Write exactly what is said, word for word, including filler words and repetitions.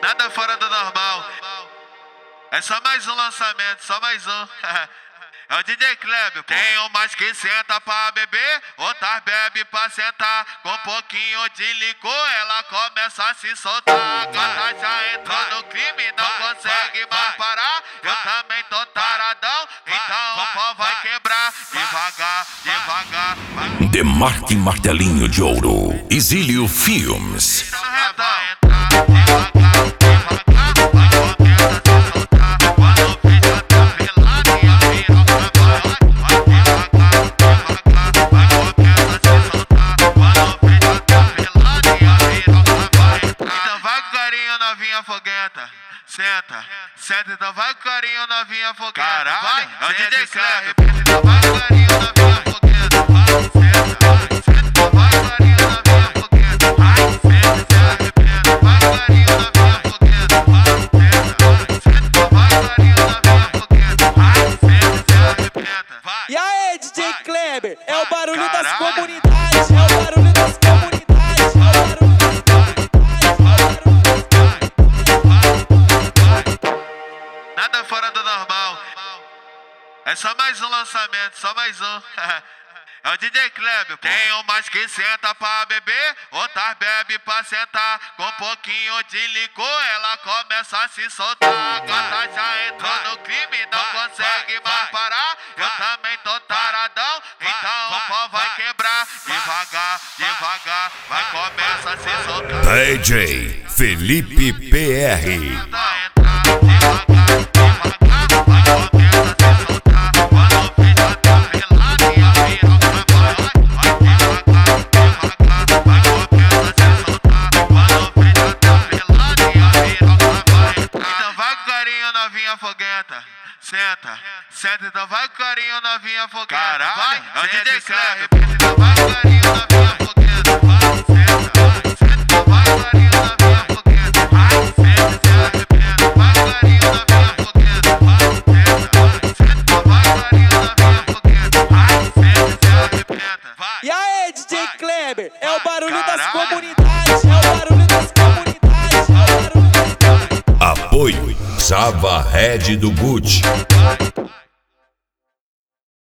Nada fora do normal. É só mais um lançamento, só mais um. É o D J Kleber, pô. Tem umas que senta pra beber, outras bebe pra sentar. Com um pouquinho de licor, ela começa a se soltar. A gata já entrou no crime, não consegue mais parar. Eu também tô taradão, então o pau vai quebrar. Devagar, devagar. Demarque Martelinho de Ouro, Exílio Filmes. Fogueta, senta, senta, então vai com carinho, novinha fogueta. Caralho, vai, é o D J Kleber. Então vai com carinho, novinha fogueta. Vai, senta, senta, então vai com carinho, novinha fogueta. Vai, senta, se arrependa. Vai com carinho, novinha fogueta. Vai, senta, senta, então vai com carinho, novinha fogueta. Vai, senta, se arrependa. Vai. E aí, D J Kleber, é o barulho das comunidades, é o barulho das comunidades, é o barulho. Nada fora do normal. É só mais um lançamento, só mais um. É o D J Kleber, pô. Tem umas que senta pra beber, outras bebe pra sentar. Com um pouquinho de licor, ela começa a se soltar. A gata já entrou no crime, não consegue mais parar. Eu também tô taradão, então o pau vai quebrar. Devagar, devagar, vai começar a se soltar. D J Felipe P R. Fogueta, senta, senta, então vai com carinho, novinha fogueta. Caralho, vai, é o D J Kleber. Então vai com carinho, novinha fogueta. Vai, senta, senta, então vai com carinho, novinha fogueta. Vai, senta, se arrependa. Vai com carinho, novinha fogueta. Vai, senta, senta, então vai com carinho, novinha fogueta. Vai, senta, se arrependa. Vai. E aí, D J Kleber, é o barulho das comunidades, é o barulho das comunidades, é o barulho das comunidades. Apoio Java Red do Gucci.